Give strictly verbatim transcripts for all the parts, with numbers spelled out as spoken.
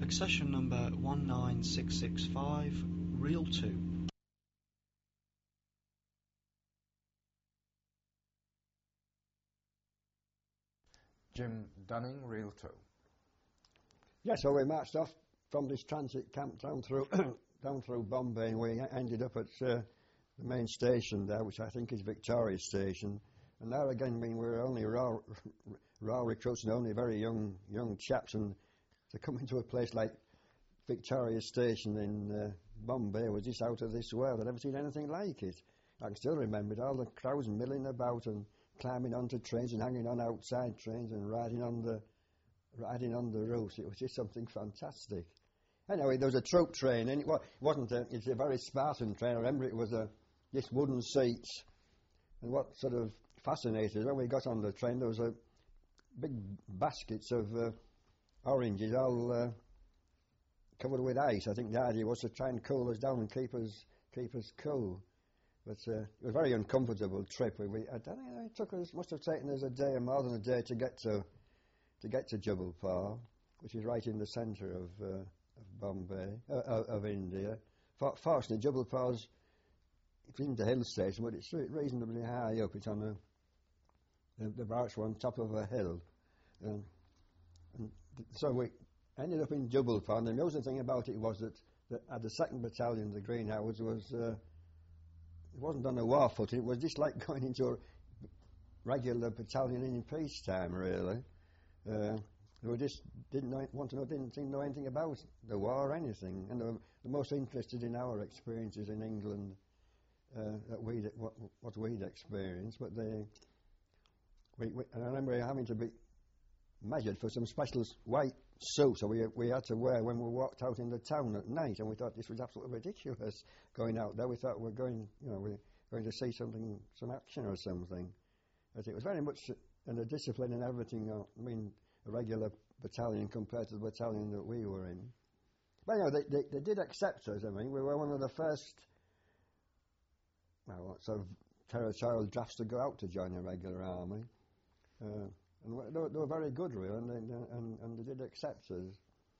Accession number one nine six six five, Reel two. Jim Dunning, Reel two. Yeah, so we marched off from this transit camp down through down through Bombay, and we ended up at uh, the main station there, which I think is Victoria Station. And there again, I mean, we were only raw, raw recruits and only very young young chaps, and to come into a place like Victoria Station in uh, Bombay was just out of this world. I'd never seen anything like it. I can still remember it, all the crowds milling about and climbing onto trains and hanging on outside trains and riding on the riding on the roofs. It was just something fantastic. Anyway, there was a troop train, and it wasn't a, it's a very Spartan train. I remember it was a, just wooden seats. And what sort of fascinated us, when we got on the train, there was a big baskets of uh, oranges all uh, covered with ice. I think the idea was to try and cool us down and keep us keep us cool. But uh, it was a very uncomfortable trip. We, we I don't know, it took us must have taken us a day or more than a day to get to to get to Jabalpur, which is right in the centre of, uh, of Bombay, uh, of India. For, fortunately, Jabalpur's it's in the hill station, but it's reasonably high up. It's on a the, the barracks were on top of a hill, um, and th- so we ended up in Jabalpur. And the amusing thing about it was that, that at the second battalion, the Greenhouse was uh, it wasn't on a war footing. It was just like going into a regular battalion in peacetime, really. Uh, we just didn't know, want to know, didn't know anything about the war or anything, and they were the most interested in our experiences in England. Uh, that we'd, what, what we'd experienced, but they, we, we, and I remember having to be measured for some special white suits that we, we had to wear when we walked out in the town at night, and we thought this was absolutely ridiculous going out there. We thought we were going, you know, we were going to see something, some action or something. But it was very much in the discipline and everything, uh, I mean, a regular battalion compared to the battalion that we were in. But, you know, they, they, they did accept us, I mean, we were one of the first well, sort of territorial drafts to go out to join the regular army. Uh, and they were, they were very good, really, and they, and, and they did accept us.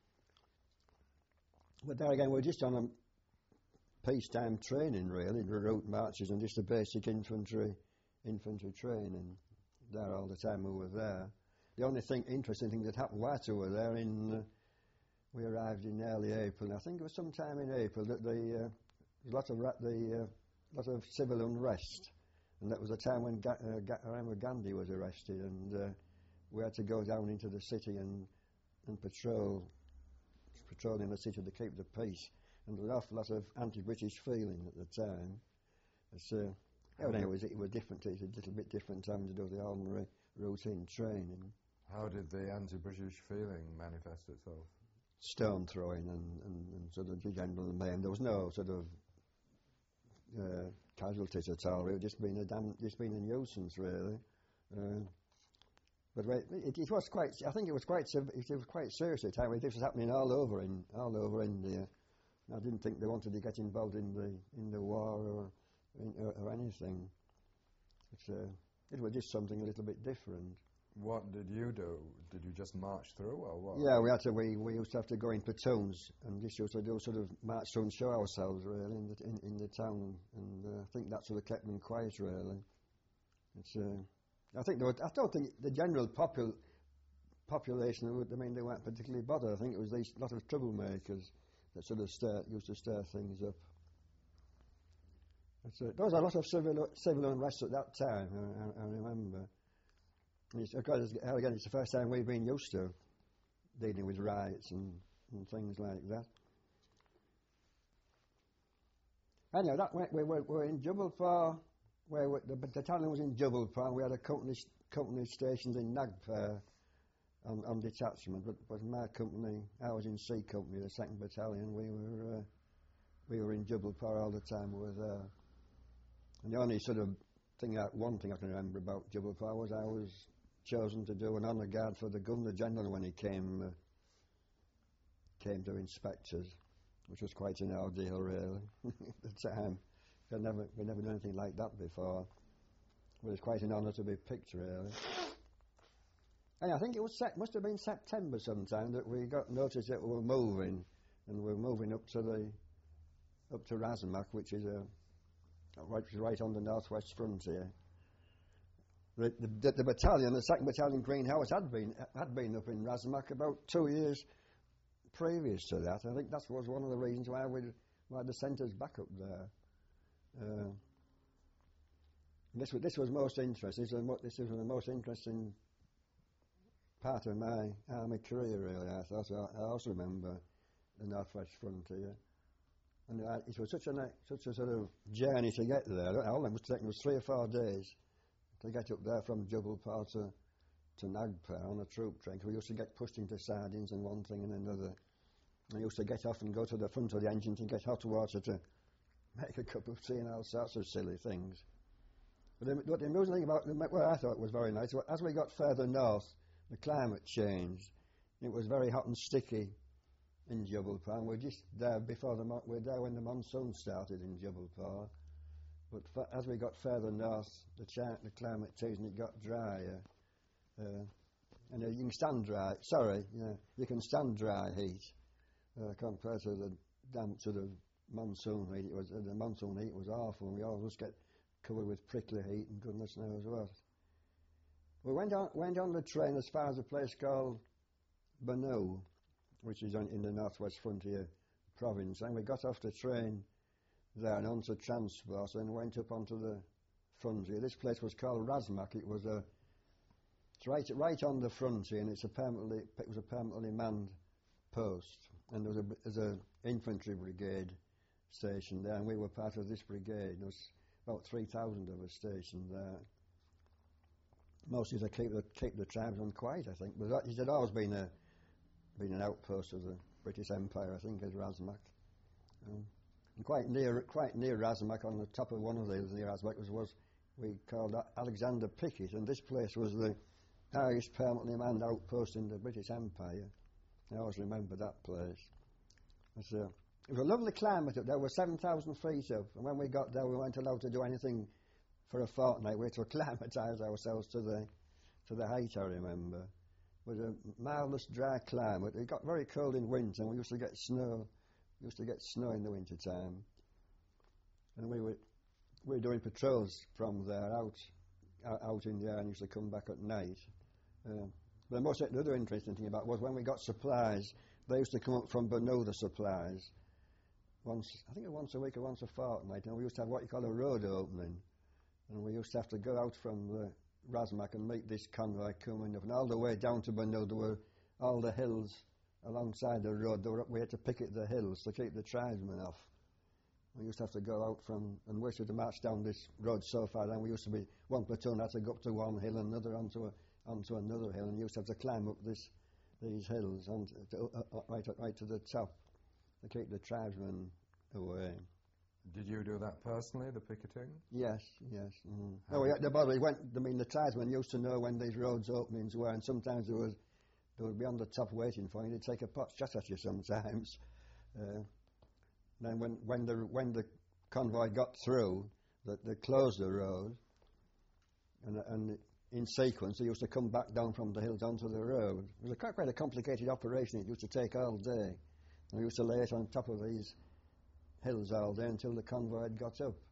But there again, we were just on a peacetime training, really, the route marches and just the basic infantry infantry training there all the time we were there. The only thing, interesting thing that happened whilst we were there, in, uh, we arrived in early April, and I think it was sometime in April that the, uh, a lot of ra- the uh, lot of civil unrest, and that was a time when Ga- uh, Ga- Mahatma Gandhi was arrested, and uh, we had to go down into the city and and patrol, patrolling the city to keep the peace, and there was an awful lot of anti-British feeling at the time. It's, uh, anyway, it was, it was different, it's a little bit different time to do the ordinary routine training. How did the anti-British feeling manifest itself? Stone throwing and, and, and sort of general mayhem. There was no sort of Uh, casualties at all. It just been a damn, just been a nuisance, really. Uh, but it, it was quite. I think it was quite. It was quite serious at the time. This was happening all over in all over India. I didn't think they wanted to get involved in the in the war or in, or, or anything. It's, uh, it was just something a little bit different. What did you do? Did you just march through, or what? Yeah, we had to. We, we used to have to go in platoons, and just used to do sort of march through and show ourselves really in the in, in the town, and uh, I think that sort of kept them quiet really. It's. Uh, I think there were, I don't think the general popul population. I mean, they weren't particularly bothered. I think it was these lot of troublemakers that sort of stir, used to stir things up. It's, uh, there was a lot of civil civil unrest at that time. I, I, I remember. It's, again, it's the first time we've been used to dealing with riots and, and things like that. Anyhow, that went, we were, we were in Jabalpur, where we, the battalion was in Jabalpur, and we had a company, company stationed in Nagpur on, on detachment, but, but my company, I was in C Company, the second battalion, we were, uh, we were in Jabalpur all the time we were there. And the only sort of thing, I, one thing I can remember about Jabalpur was I was chosen to do an honour guard for the Governor General when he came uh, came to inspect us, which was quite an ordeal really at the time. I'd never, we'd never done anything like that before. But it's quite an honour to be picked really. And I think it was sep- must have been September sometime that we got notice that we were moving, and we were moving up to the up to Razmak, which is a right, which is right on the northwest frontier. The, the, the battalion, the second Battalion Green Horse, had been had been up in Razmak about two years previous to that. I think that was one of the reasons why we why they sent us back up there. Uh, this was this was most interesting. This was, mo- this was the most interesting part of my army career, really. I thought. I, I also remember the northwest frontier, and uh, it was such a such a sort of journey to get there. All it was taking was three or four days to get up there from Jubbulpore to, to Nagpur on a troop train, 'cause we used to get pushed into sardines and one thing and another. I used to get off and go to the front of the engine to get hot water to make a cup of tea and all sorts of silly things. But the, what the amusing thing about, what I thought was very nice, as we got further north, the climate changed. It was very hot and sticky in Jubbulpore, and we're just there before the, we're there when the monsoon started in Jubbulpore. But f- as we got further north, the, cha- the climate changed and it got drier. Uh, and uh, you can stand dry, sorry, yeah, you can stand dry heat uh, compared to the damp to the monsoon heat. It was, uh, the monsoon heat was awful, and we always get covered with prickly heat and goodness knows what. We went on, went on the train as far as a place called Banu, which is on, in the northwest frontier province, and we got off the train there and onto transport and went up onto the frontier. This place was called Razmak. It was a it's right right on the frontier, and it's a permanently it was a permanently manned post, and there was a there's a infantry brigade stationed there, and we were part of this brigade. There was about three thousand of us stationed there. Mostly to keep the keep the tribesmen quiet, I think. But that, it had always been a been an outpost of the British Empire, I think, as Razmak. Um, and quite near quite near Razmak, on the top of one of the hills near Razmak, was, was we called Alexander Pickett, and this place was the highest permanently manned outpost in the British Empire. I always remember that place. It was, uh, it was a lovely climate up there. We were seven thousand feet up, and when we got there, we weren't allowed to do anything for a fortnight. We had to acclimatise ourselves to the to the height, I remember. It was a marvellous dry climate. It got very cold in winter, and we used to get snow. We used to get snow in the winter time. And we were we were doing patrols from there out out in the air, and used to come back at night. Uh, the most the other interesting thing about it was when we got supplies, they used to come up from Banu, the supplies, once I think once a week or once a fortnight, and we used to have what you call a road opening. And we used to have to go out from the Razmak and meet this convoy coming up. And all the way down to Banu, there were all the hills alongside the road. There were, we had to picket the hills to keep the tribesmen off. We used to have to go out from, and we used to march down this road so far, and we used to be, one platoon had to go up to one hill, and another onto, a, onto another hill, and you used to have to climb up this, these hills on to, uh, uh, right, right to the top to keep the tribesmen away. Did you do that personally, the picketing? Yes, yes. Mm. No, we, the body went. I mean, the tribesmen used to know when these roads openings were, and sometimes there was they would be on the top waiting for you. They'd take a pot shot at you sometimes. Uh, then when when the when the convoy got through, that they closed the road, and and in sequence they used to come back down from the hills onto the road. It was a quite, quite a complicated operation. It used to take all day. And we used to lay it on top of these hills all day until the convoy had got up.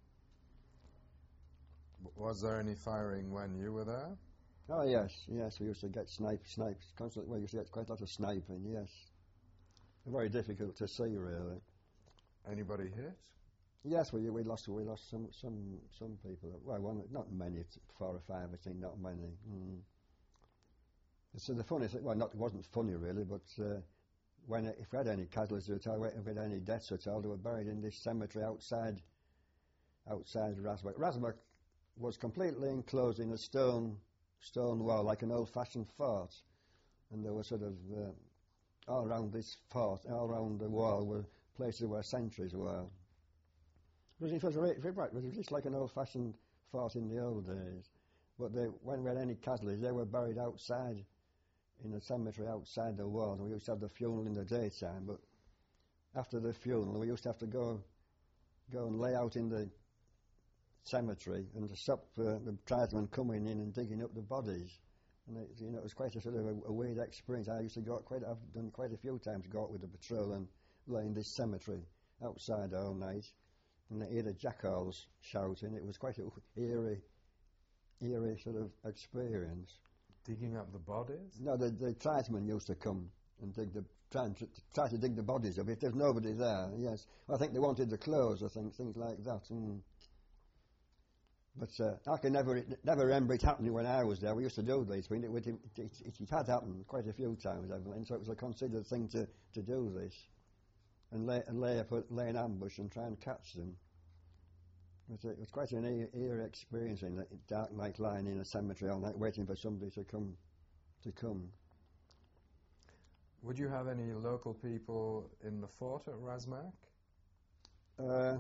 Was there any firing when you were there? Oh yes, yes, we used to get sniped, sniped constantly. We used to get quite a lot of sniping, yes. Very difficult to see, really. Anybody hit? Yes, we we lost we lost some some some people. Well, one, not many, four or five, I think, not many. Mm. So the funny thing, well, not it wasn't funny really, but. Uh, When if we had any casualties at all, if we had any deaths at all, they were buried in this cemetery outside, outside Razmak. Razmak was completely enclosed in a stone, stone wall, like an old-fashioned fort, and there were sort of uh, all around this fort, all around the wall, were places where sentries were. It was, it was, it was just like an old-fashioned fort in the old days. But they, when we had any casualties, they were buried outside. In a cemetery outside the wall, and we used to have the funeral in the daytime, but after the funeral we used to have to go go and lay out in the cemetery and to stop uh, the tribesmen coming in and digging up the bodies. And it, you know, it was quite a sort of a, a weird experience. I used to go out quite, I've done quite a few times, go out with the patrol and lay in this cemetery outside all night, and I hear the jackals shouting. It was quite an eerie, eerie sort of experience. Digging up the bodies? No, the, the tribesmen used to come and dig the, try, and, try to dig the bodies up if there's nobody there, yes. I think they wanted the clothes, I think, things like that. And But uh, I can never never remember it happening when I was there. We used to do these things. It, it, it, it, it had happened quite a few times, Evelyn, so it was a considered thing to, to do this and lay, and lay, up, lay an ambush and try and catch them. It was, it was quite an eerie, eerie experience in the dark night lying in a cemetery all night waiting for somebody to come. to come. Would you have any local people in the fort at Razmak? Uh,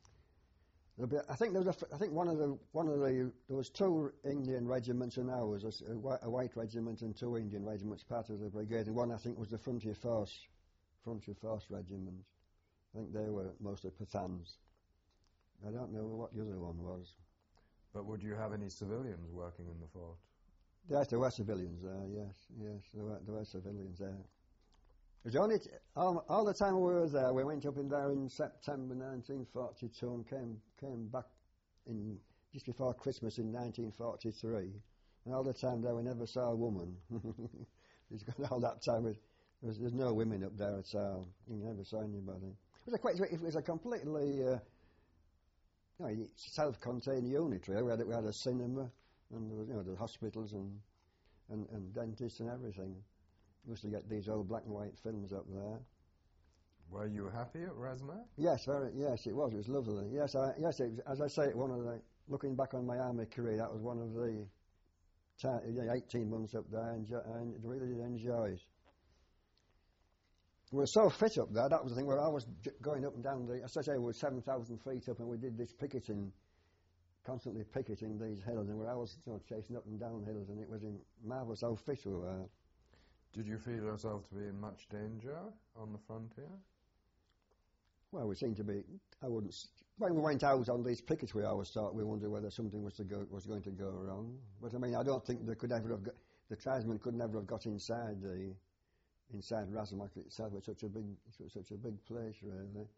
Be, I think there was a, I think one of the one of the there was two Indian regiments and ours, a, a, a white regiment and two Indian regiments, part of the brigade. And one I think was the Frontier Force, Frontier Force regiment. I think they were mostly Pathans. I don't know what the other one was. But would you have any civilians working in the fort? Yes, there were civilians there. Yes, yes, there were, there were civilians there. It was only t- all, all the time we were there. We went up in there in September nineteen forty-two and came came back in just before Christmas in nineteen forty-three. And all the time there, we never saw a woman. It's got all that time. With, there was, there's no women up there at all. You never saw anybody. It was a quite. It was a completely, uh, you know, self-contained unit. Really, we had we had a cinema, and there was, you know, the hospitals and, and and dentists and everything. We used to get these old black and white films up there. Were you happy at Razmak? Yes, very. Yes, it was. It was lovely. Yes, I, yes. It was, as I say, one of the looking back on my army career, that was one of the t- you know, eighteen months up there, and I really did enjoy it. We were so fit up there. That was the thing. Where I was j- going up and down the. As I say, we were seven thousand feet up, and we did this picketing, constantly picketing these hills, and where I was, you know, chasing up and down hills, and it was in marvellous how fit we were. Did you feel yourself to be in much danger on the frontier? Well, we seemed to be. I wouldn't. When we went out on these pickets, we always thought we wondered whether something was to go was going to go wrong. But I mean, I don't think they could ever have got, the tribesmen could never have got inside the inside Razmak itself. It's such a big, it's such a big place, really.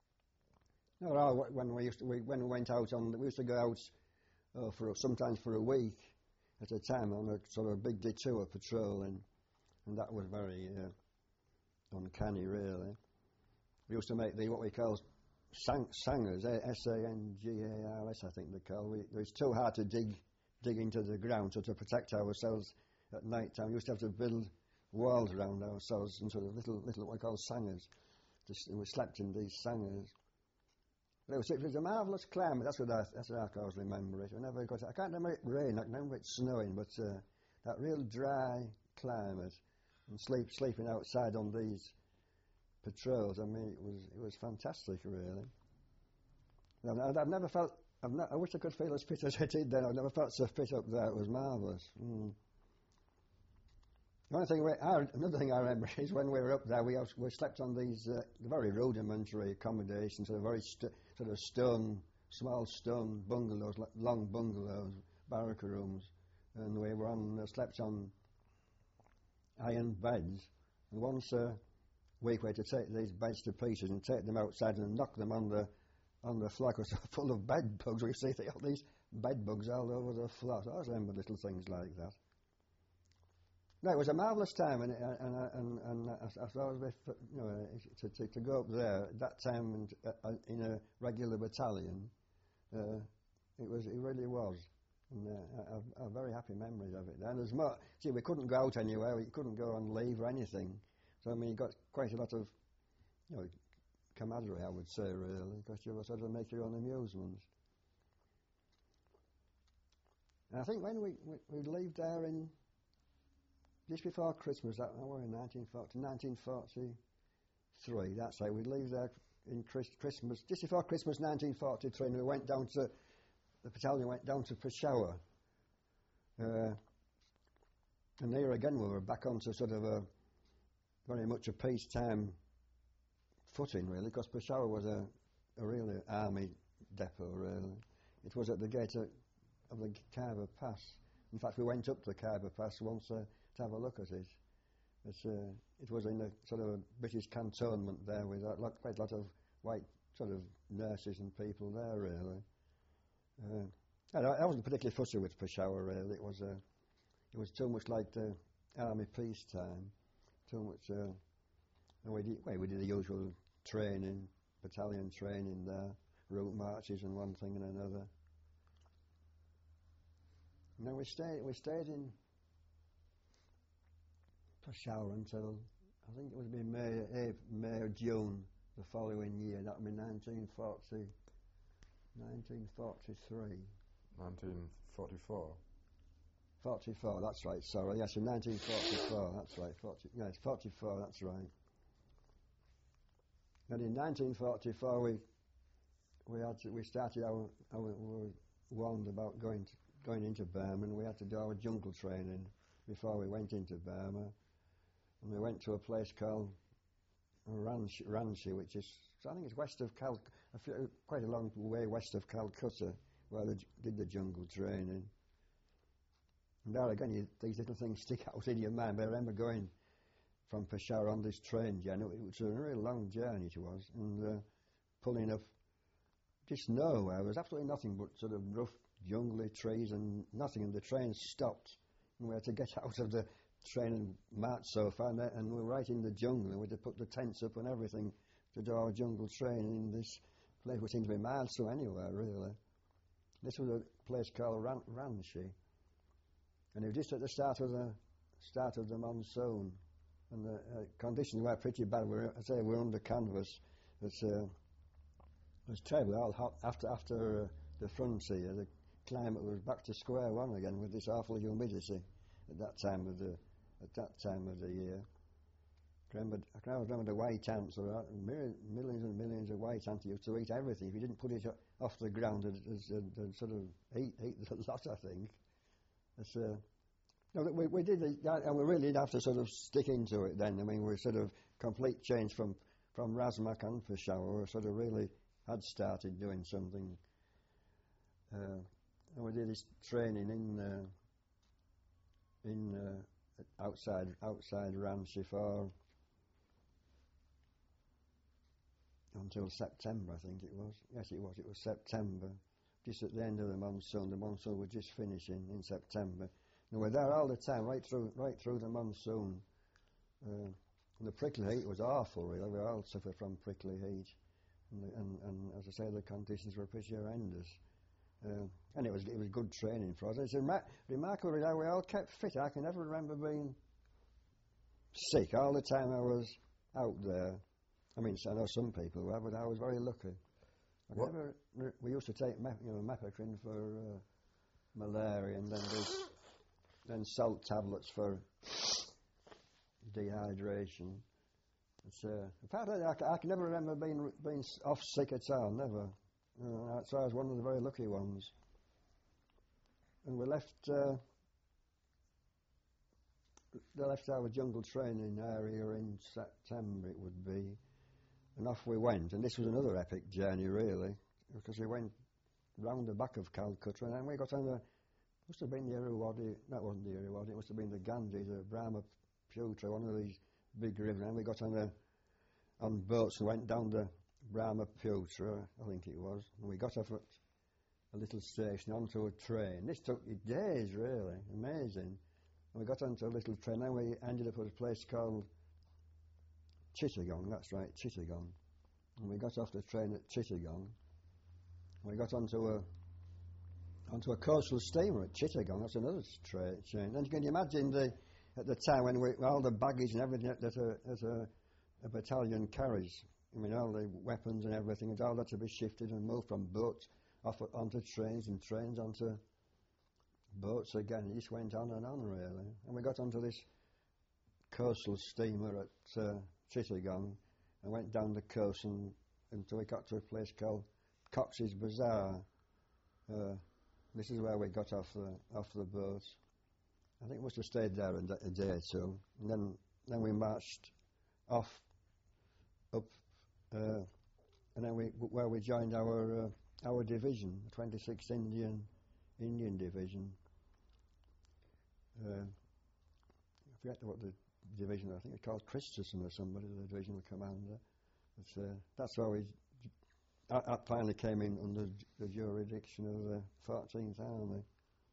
No, when we used to, we, when we went out on, we used to go out uh, for sometimes for a week at a time on a sort of big detour patrolling. And that was very uh, uncanny, really. We used to make the what we call sang- sangers, S A N G A R S, I think they're called. We, it was too hard to dig dig into the ground, so to protect ourselves at night time, we used to have to build walls around ourselves and sort of little, little what we call sangers. Just, we slept in these sangers. But it was, it was a marvellous climate. That's what I, that's what I always remember it. I never got. I can't remember it rain. I can remember it snowing, but uh, that real dry climate. And sleep, sleeping outside on these patrols. I mean, it was it was fantastic, really. And I've, I've never felt. I've not, I wish I could feel as fit as I did then. I've never felt so fit up there. It was marvellous. Mm. One thing, we, I, another thing I remember is when we were up there, we also, we slept on these uh, very rudimentary accommodations, sort of very st- sort of stone, small stone bungalows, like long bungalows, barrack rooms, and we were on uh, slept on iron beds, and once a week we had to take these beds to pieces and take them outside and knock them on the on the floor because they're full of bed bugs. We see all these bed bugs all over the floor. So I remember little things like that. No, it was a marvellous time, and and and, and I, I thought it was, you know, to, to to go up there at that time and, uh, in a regular battalion. Uh, it was it really was. And uh, I have very happy memories of it. And there's more. See, we couldn't go out anywhere. We couldn't go on leave or anything. So I mean, you got quite a lot of, you know, camaraderie, I would say, really, because you were sort of make your own amusements. And I think when we we we'd leave there in just before Christmas, that we were in nineteen forty, nineteen forty-three. That's right. We'd leave there in Chris, Christmas just before Christmas, nineteen forty-three, and we went down to. The battalion went down to Peshawar. Uh, and there again we were back onto sort of a very much a peacetime footing, really, because Peshawar was a, a really army depot, really. It was at the gate of, of the Khyber Pass, In fact, we went up to Khyber Pass once uh, to have a look at it. It's, uh, it was in a sort of a British cantonment there with a lot, quite a lot of white sort of nurses and people there, really. Uh, I, I wasn't particularly fussy with Peshawar, really. It was, uh, it was too much like the army peacetime, too much. Uh, and we did, well, we did the usual training, battalion training there, route marches and one thing and another. And then we stayed, we stayed in Peshawar until, I think it was be May, April, May or June the following year. That would be nineteen forty, nineteen forty-three. nineteen forty-four. forty-four, that's right, sorry. Yes, in nineteen forty-four, that's right. forty, yes, forty-four, that's right. And in nineteen forty-four, we we had to, we started our, our we were warned about going to, going into Burma, and we had to do our jungle training before we went into Burma. And we went to a place called Ranchi, Ranchi which is, I think it's west of Cal, a few, quite a long way west of Calcutta, where they did the jungle training. And there again, you, these little things stick out in your mind. But I remember going from Peshawar on this train journey. It was a really long journey it was, and uh, pulling up just nowhere. There was absolutely nothing but sort of rough jungly trees and nothing, and the train stopped, and we had to get out of the train and march so far, and, and we were right in the jungle, and we had to put the tents up and everything to do our jungle training in this place which seemed to be miles to anywhere, really. This was a place called Ran- Ranchi, and it was just at the start of the start of the monsoon, and the uh, conditions were pretty bad. We were, I say, we were under canvas. It's, uh, it was terrible. All hot after after uh, the frontier, the climate was back to square one again with this awful humidity at that time of the at that time of the year. I remember, I can always remember the white ants. There were millions and millions of white ants. You used to eat everything. If you didn't put it off the ground, they'd, they'd sort of eat, eat the lot, I think. It's, uh, no, we, we did, and we really did have to sort of stick into it then. I mean, we sort of complete change from, from Razmak and Peshawar. We sort of really had started doing something. Uh, and we did this training in uh, in uh, outside outside Ranchi for until September, I think it was. Yes, it was. It was September, just at the end of the monsoon. The monsoon was just finishing in September. And we were there all the time, right through right through the monsoon. Uh, and the prickly heat was awful, really. We all suffered from prickly heat. And, the, and, and as I say, the conditions were pretty horrendous. Uh, and it was it was good training for us. It's remar- remarkable how we all kept fit. I can never remember being sick all the time I was out there. I mean, I know some people were, but I was very lucky. I never, we used to take mep- you know, mepakrin for uh, malaria, and then there's, then salt tablets for dehydration. It's, uh, in fact, I, I can never remember being being off sick at all. Never. Uh, so I was one of the very lucky ones. And we left. Uh, they left our jungle training area in September. It would be. And off we went, and this was another epic journey, really, because we went round the back of Calcutta, and then we got on the, must have been the Irrawaddy, that wasn't the Irrawaddy, it must have been the Gandhi, the Brahmaputra, one of these big rivers, and we got on the, on boats and went down the Brahmaputra, I think it was, and we got off at a little station onto a train. This took days, really, amazing. And we got onto a little train, and we ended up at a place called Chittagong, that's right, Chittagong. And we got off the train at Chittagong. We got onto a onto a coastal steamer at Chittagong. That's another tra- train. And can you imagine the at the time when we, all the baggage and everything that a, that a, a battalion carries? I mean, all the weapons and everything, it's all had to be shifted and moved from boats off onto trains and trains onto boats again. It just went on and on, really. And we got onto this coastal steamer at uh, Chittagong and went down the coast and, until we got to a place called Cox's Bazaar. Uh, this is where we got off the off the boat. I think we must have stayed there a, a day or two, and then then we marched off up, uh, and then we where we joined our uh, our division, the twenty-sixth Indian Indian Division. uh, I forget what the division, I think it's called Christensen or somebody, the divisional commander. But, uh, that's how we, that, that finally came in under the jurisdiction of the fourteenth Army.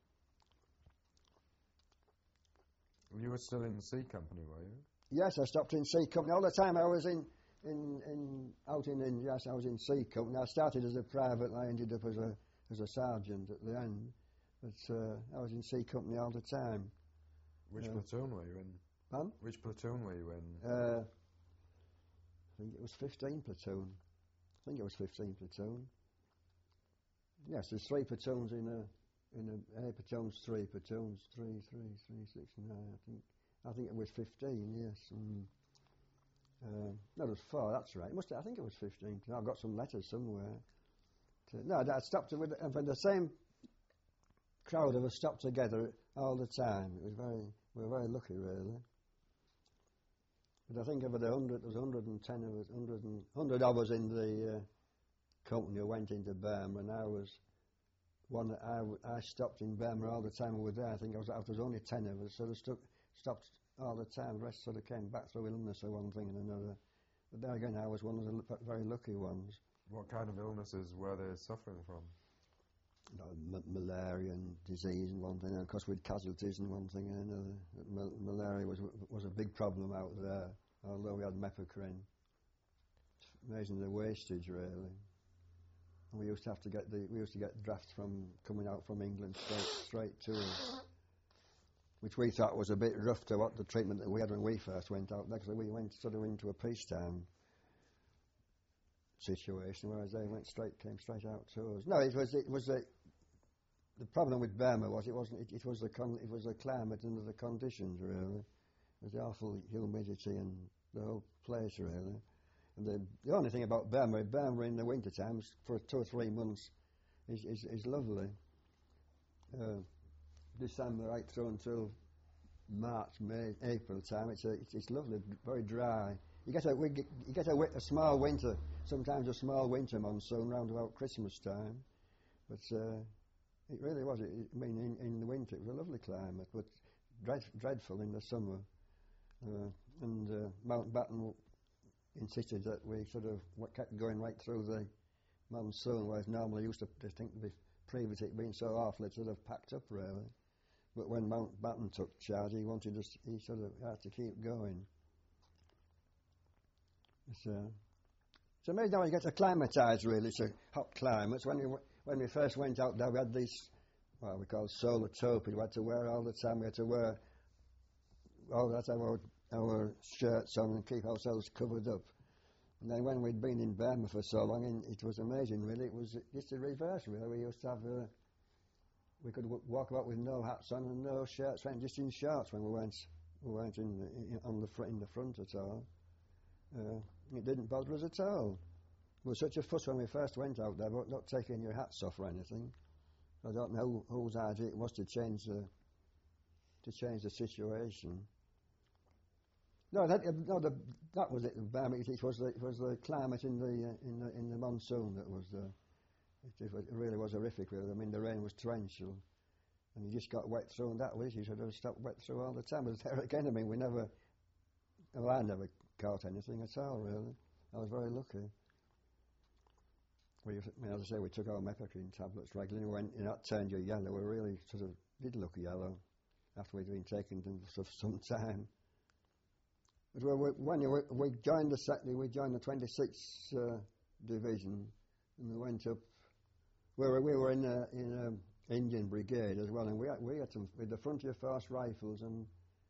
You were still in the C Company, were you? Yes, I stopped in C Company. All the time I was in, in, in out in India, yes, I was in C Company. I started as a private and I ended up as a, as a sergeant at the end. But uh, I was in C Company all the time. Which uh, platoon were you in? Pardon? Which platoon were you in? Uh, I think it was fifteen platoon. I think it was fifteen platoon. Yes, there's three platoons in a in a, a platoons, three platoons, three, three, three, six, nine. I think I think it was fifteen. Yes. And, uh, no, it was four. That's right. It must. I think it was fifteen. I've got some letters somewhere. To, no, I stopped with and for the same crowd of us stopped together all the time. It was very. We were very lucky, really. But I think over the hundred, there was one hundred ten of us, one hundred, and, one hundred of us in the uh, company who went into Burma, and I was one. I, I stopped in Burma all the time we were there. I think I was. There was only ten of us, so they stuck, stopped all the time. The rest sort of came back through illness or one thing and another. But there again, I was one of the l- very lucky ones. What kind of illnesses were they suffering from? You know, m- malaria and disease and one thing, and of course with casualties and one thing and another. Mal- malaria was was a big problem out there, although we had mepacrin. It's amazing the wastage, really. And we used to have to get the we used to get drafts from coming out from England straight straight to us, which we thought was a bit rough to what the treatment that we had when we first went out there, because we went sort of into a peacetime situation, whereas they went straight came straight out to us. No, it was it was a the problem with Burma was it wasn't it, it was the con, it was the climate and the conditions, really. It was the awful humidity and the whole place, really. And the, the only thing about Burma, Burma in the winter times for two or three months is is, is lovely. Uh, December right through until March, May, April time, it's a, it's, it's lovely, very dry. You get a we get, you get a, wi- a small winter, sometimes a small winter monsoon round about Christmas time, but. Uh, It really was. It, I mean, in, in the winter it was a lovely climate, but dread, dreadful in the summer. Uh, and uh, Mountbatten insisted that we sort of kept going right through the monsoon, whereas normally used to they think to be previous it being so awful it sort of packed up really. But when Mountbatten took charge, he wanted us. He sort of had to keep going. So, so maybe now you get acclimatised really to hot climates. When we when we first went out there, we had these, what we call solar topi. We had to wear all the time. We had to wear all that our our shirts on and keep ourselves covered up. And then when we'd been in Burma for so long, and it was amazing really. It was just the reverse really. We used to have uh, we could w- walk about with no hats on and no shirts, and just in shorts when we weren't we weren't in, the, in on the fr- in the front at all. Uh, it didn't bother us at all. It was such a fuss when we first went out there about not taking your hats off or anything. I don't know whose idea it was to change the to change the situation. No, that no, the, that was it. It was the it was the climate in the uh, in the in the monsoon that was the. It, it, was, it really was horrific. Really, I mean the rain was torrential, and you just got wet through, and that was it. You should have stopped wet through all the time. But there again, I mean, we never. Well, I never caught anything at all. Really, I was very lucky. We, I mean, as I say, we took our mepacrin tablets regularly. We went, you know, that turned you yellow. We really sort of did look yellow after we'd been taking them for some time. But we, when you, we joined the sector, we joined the twenty-sixth uh, division, and we went up. We were we were in a in a Indian brigade as well, and we had, we had some with the Frontier Force rifles and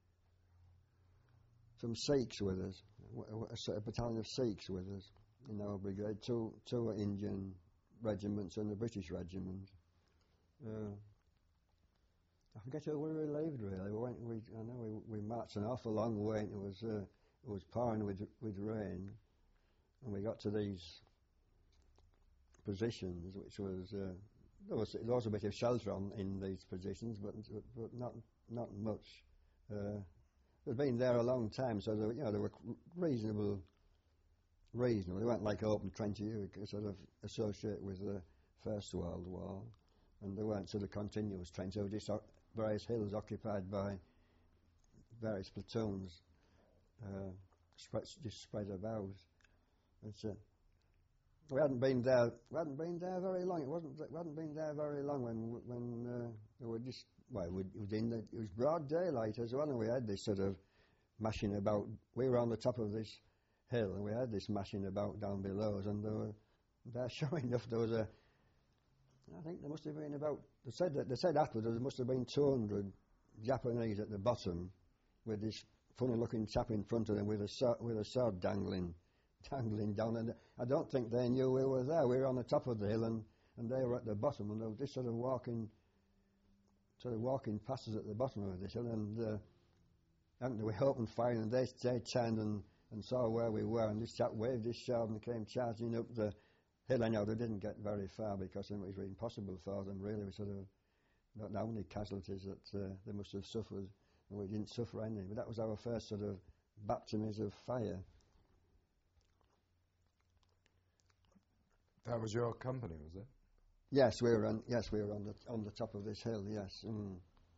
some Sikhs with us, a, a battalion of Sikhs with us in our brigade, two two Indian regiments and a British regiment. Uh, I forget who we relieved really. We went. We I know we we marched an awful long way, and it was uh, it was pouring with with rain, and we got to these positions, which was uh, there was there was a bit of shelter on in these positions, but but not not much. Uh, they'd been there a long time, so they, you know they were reasonable. Reasonable. They weren't like open trenches you could sort of associate with the First World War, and they weren't sort of continuous trenches. They were just various hills occupied by various platoons, uh, spread, just spread about. It's, uh, we hadn't been there. We hadn't been there very long. It wasn't. We hadn't been there very long when when uh, we were just. Well, we, it was in the, it was broad daylight as well, and we had this sort of mashing about. We were on the top of this hill, and we had this mashing about down below us, and there were, there, sure enough, there was a. I think there must have been about. They said that they said afterwards there must have been two hundred Japanese at the bottom, with this funny-looking chap in front of them with a sword, with a sword dangling. dangling down, and I don't think they knew we were there. We were on the top of the hill, and, and they were at the bottom, and they were just sort of walking, sort of walking past us at the bottom of this hill, and uh, and we opened fire, and they, they turned and, and saw where we were, and this chap waved his sword and came charging up the hill. Anyhow, they didn't get very far because it was impossible for them, really. We sort of, not the only casualties that uh, they must have suffered, and we didn't suffer any, but that was our first sort of baptisms of fire. That was your company, was it? Yes, we were on. Yes, we were on the on the top of this hill. Yes, mm.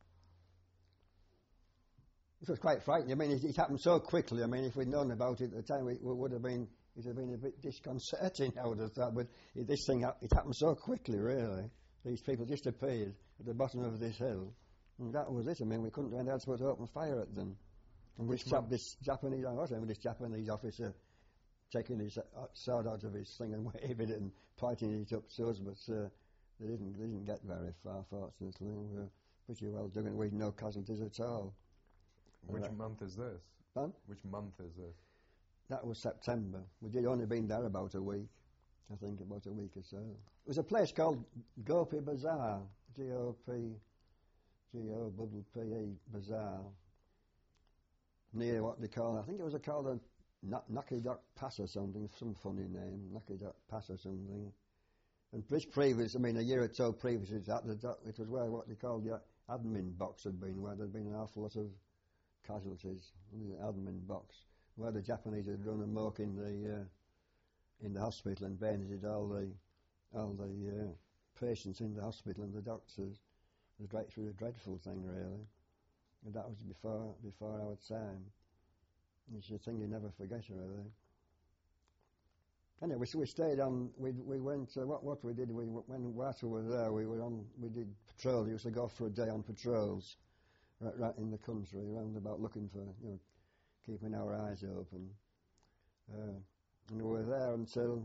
It was quite frightening. I mean, it, it happened so quickly. I mean, if we'd known about it at the time, it, it would have been it would have been a bit disconcerting. I would have thought, but it, this thing it happened so quickly. Really, these people just appeared at the bottom of this hill, and that was it. I mean, we couldn't do anything else but open fire at them. And this chap, this Japanese, I was saying, this Japanese officer, taking his sword out of his thing and waving it and pointing it up to us, but uh, they didn't they didn't get very far, fortunately. We were pretty well done, and we had no casualties at all. Which uh, month is this? Huh? Which month is this? That was September. We did only been there about a week, I think, about a week or so. It was a place called Gopi Bazaar, G O P, G O P P E Bazaar, near what they call, I think it was a called a Nakidok Pass or something, some funny name, Nakidok Pass or something. And this previous, I mean, a year or two previous to that, the doc, it was where what they called the admin box had been, where there'd been an awful lot of casualties in the admin box, where the Japanese had run amok in the uh, in the hospital and bayoneted all the all the uh, patients in the hospital and the doctors. It was, great, it was a dreadful thing, really. And that was before before our time. It's a thing you never forget, really. Anyway, so we stayed on. We we went. Uh, what what we did? We when whilst we were there, we were on. We did patrol. We used to go for a day on patrols, right, right in the country, around about looking for, you know, keeping our eyes open. Uh, and we were there until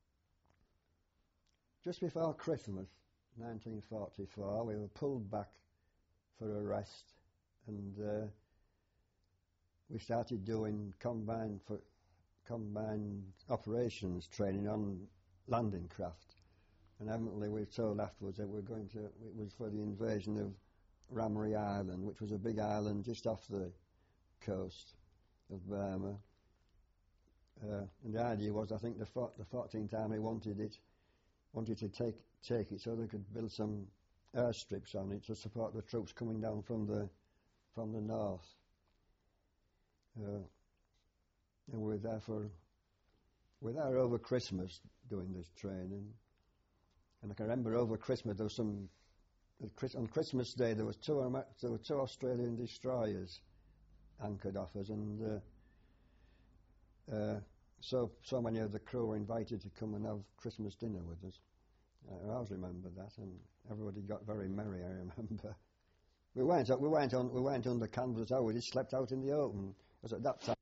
just before Christmas, nineteen forty-four. We were pulled back for a rest, and uh, we started doing combined for combined operations training on landing craft. And evidently we were told afterwards that we were going to, it was for the invasion of Ramree Island, which was a big island just off the coast of Burma. Uh, and the idea was, I think the, for, the fourteenth Army wanted it, wanted to take take it so they could build some airstrips on it to support the troops coming down from the from the north. Uh, and we were there for, we were there over Christmas doing this training. And I can remember over Christmas there was some, on Christmas Day there was two, there were two Australian destroyers anchored off us, and uh, uh, so so many of the crew were invited to come and have Christmas dinner with us. I always remember that, and everybody got very merry. I remember. We weren't we weren't on we weren't under canvas. Oh, we just slept out in the open. Because at that time